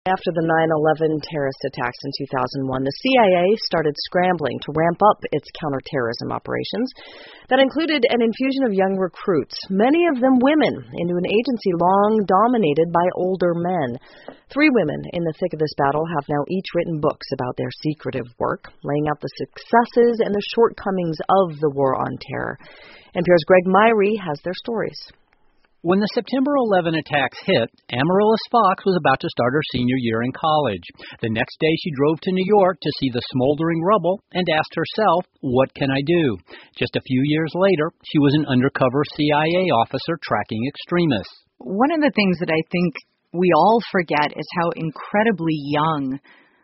After the 9/11 terrorist attacks in 2001, the CIA started scrambling to ramp up its counterterrorism operations. That included an infusion of young recruits, many of them women, into an agency long dominated by older men. 3 women in the thick of this battle have now each written books about their secretive work, laying out the successes and the shortcomings of the war on terror. NPR's Greg Myrie has their stories. When the September 11 attacks hit, Amaryllis Fox was about to start her senior year in college. The next day she drove to New York to see the smoldering rubble and asked herself, what can I do? Just a few years later, she was an undercover CIA officer tracking extremists. One of the things that I think we all forget is how incredibly young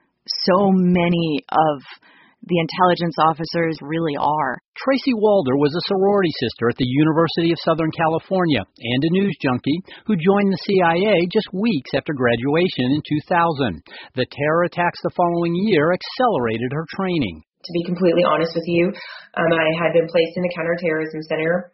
so many of the intelligence officers really are. Tracy Walder was a sorority sister at the University of Southern California and a news junkie who joined the CIA just weeks after graduation in 2000. The terror attacks the following year accelerated her training. To be completely honest with you, I had been placed in the counterterrorism center.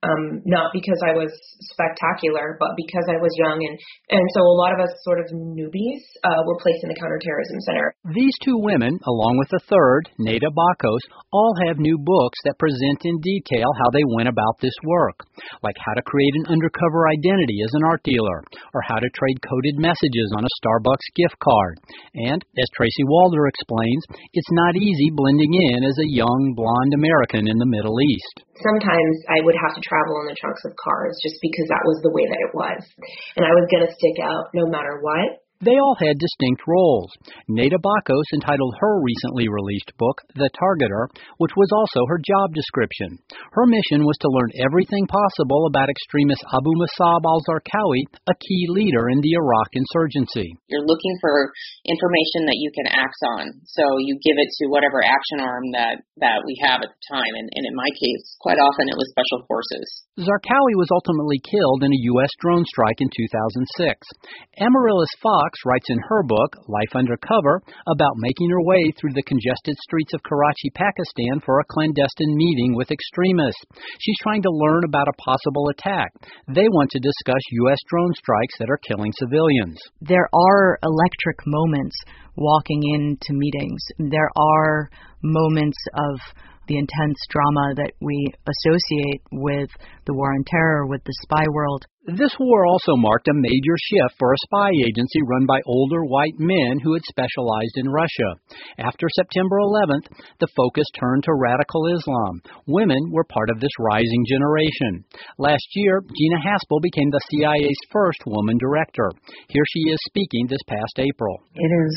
Not because I was spectacular, but because I was young. And so a lot of us sort of newbies were placed in the counterterrorism center. These 2 women, along with a third, Neda Bakos, all have new books that present in detail how they went about this work, like how to create an undercover identity as an art dealer, or how to trade coded messages on a Starbucks gift card. And, as Tracy Walder explains, it's not easy blending in as a young, blonde American in the Middle East. Sometimes I would have to travel in the trunks of cars just because that was the way that it was. And I was going to stick out no matter what. They all had distinct roles. Neda Bakos entitled her recently released book, The Targeter, which was also her job description. Her mission was to learn everything possible about extremist Abu Musab al-Zarqawi, a key leader in the Iraq insurgency. You're looking for information that you can act on, so you give it to whatever action arm that we have at the time, and in my case, quite often it was Special Forces. Zarqawi was ultimately killed in a U.S. drone strike in 2006. Amaryllis Fox writes in her book, Life Undercover, about making her way through the congested streets of Karachi, Pakistan for a clandestine meeting with extremists. She's trying to learn about a possible attack. They want to discuss U.S. drone strikes that are killing civilians. There are electric moments walking into meetings. There are moments of the intense drama that we associate with the war on terror, with the spy world. This war also marked a major shift for a spy agency run by older white men who had specialized in Russia. After September 11th, the focus turned to radical Islam. Women were part of this rising generation. Last year, Gina Haspel became the CIA's first woman director. Here she is speaking this past April. It is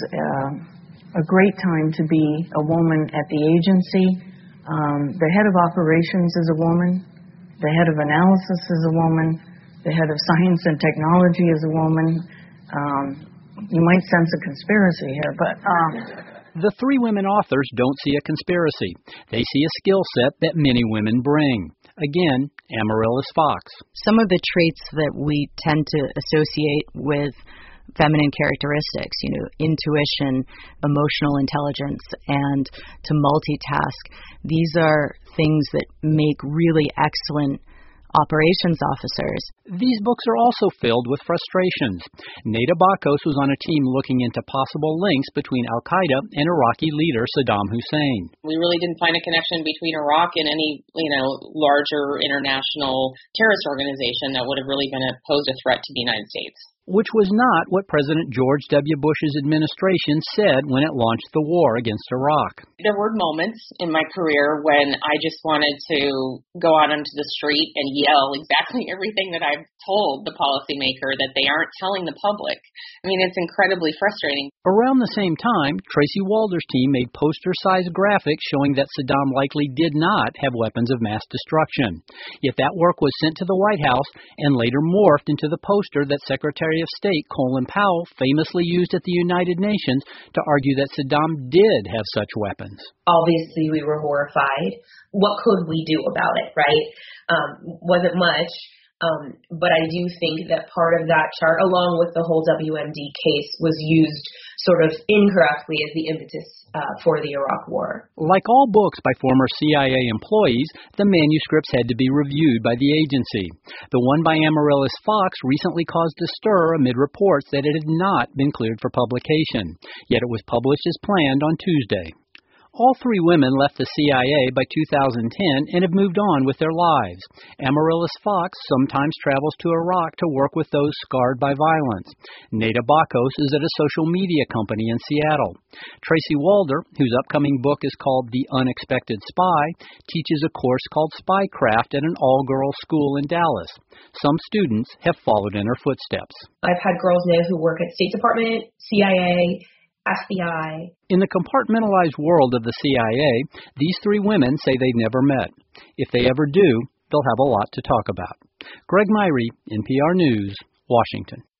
a great time to be a woman at the agency. The head of operations is a woman. The head of analysis is a woman. The head of science and technology is a woman. You might sense a conspiracy here, but... The 3 women authors don't see a conspiracy. They see a skill set that many women bring. Again, Amaryllis Fox. Some of the traits that we tend to associate with feminine characteristics, intuition, emotional intelligence, and to multitask. These are things that make really excellent operations officers. These books are also filled with frustrations. Neda Bakos was on a team looking into possible links between al-Qaeda and Iraqi leader Saddam Hussein. We really didn't find a connection between Iraq and any, larger international terrorist organization that would have really posed a threat to the United States. Which was not what President George W. Bush's administration said when it launched the war against Iraq. There were moments in my career when I just wanted to go out onto the street and yell exactly everything that I've told the policymaker that they aren't telling the public. I mean, it's incredibly frustrating. Around the same time, Tracy Walder's team made poster-sized graphics showing that Saddam likely did not have weapons of mass destruction. Yet that work was sent to the White House and later morphed into the poster that Secretary of State Colin Powell famously used at the United Nations to argue that Saddam did have such weapons. Obviously, we were horrified. What could we do about it, right? Wasn't much. But I do think that part of that chart, along with the whole WMD case, was used sort of incorrectly as the impetus for the Iraq War. Like all books by former CIA employees, the manuscripts had to be reviewed by the agency. The one by Amaryllis Fox recently caused a stir amid reports that it had not been cleared for publication, yet it was published as planned on Tuesday. All three women left the CIA by 2010 and have moved on with their lives. Amaryllis Fox sometimes travels to Iraq to work with those scarred by violence. Neda Bakos is at a social media company in Seattle. Tracy Walder, whose upcoming book is called The Unexpected Spy, teaches a course called Spycraft at an all-girls school in Dallas. Some students have followed in her footsteps. I've had girls now who work at State Department, CIA, FBI. In the compartmentalized world of the CIA, these three women say they've never met. If they ever do, they'll have a lot to talk about. Greg Myrie, NPR News, Washington.